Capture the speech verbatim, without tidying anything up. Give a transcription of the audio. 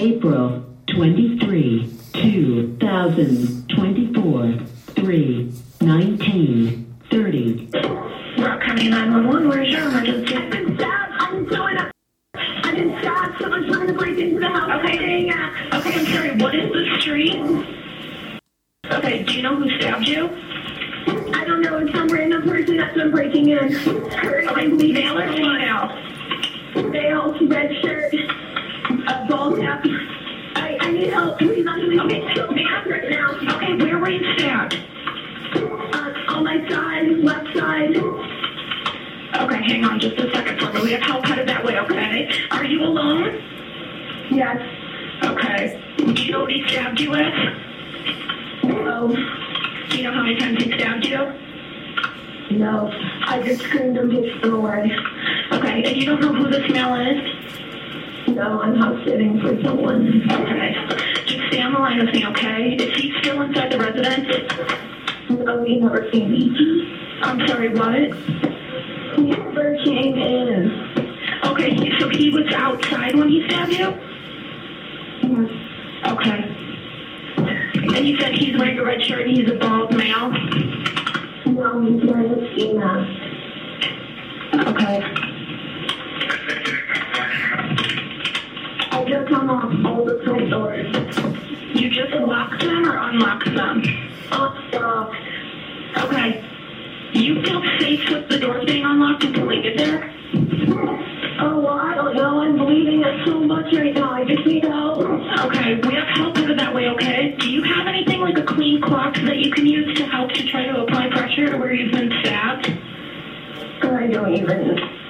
April twenty-third, two thousand twenty-four, three nineteen thirty. Rock County nine one one, where's your emergency? I've been stabbed. I'm showing up. I've been stabbed. Someone's trying to break into the house. Okay, dang, uh, okay, I'm sorry, what is the street? Okay, do you know who stabbed you? I don't know. It's some random person that's been breaking in. Her, Okay, male or female? male, red shirt, a ball cap. I, I need help. Please, I'm going to get so mad right now. Okay, where were you stabbed? Uh, on my side, left side. Okay, hang on just a second for me. We have help headed that way, okay? Are you alone? Yes. Okay. Do you know what he stabbed you with? No. Do you know how many times he stabbed you? No. I just screamed and pushed them away. Okay, and you don't know who this male is? No, I'm house sitting for someone. Okay. Just stay on the line with me, okay? Is he still inside the residence? No, he never came in. I'm sorry, what? He never came in. Okay, he- so he was outside when he stabbed you? Yes. Okay. And you said he's wearing a red shirt and he's a bald male? No, he's wearing a ski mask. Okay. I just hung off all the front doors. You just locked them or unlocked them? Off, Okay. You feel safe with the doors being unlocked until they get there? Oh, well, I don't know. I'm bleeding it so much right now. I just need help. Okay, we have help headed that way, okay? Do you have anything like a clean cloth that you can use to help to try to apply pressure to where you've been stabbed? I don't even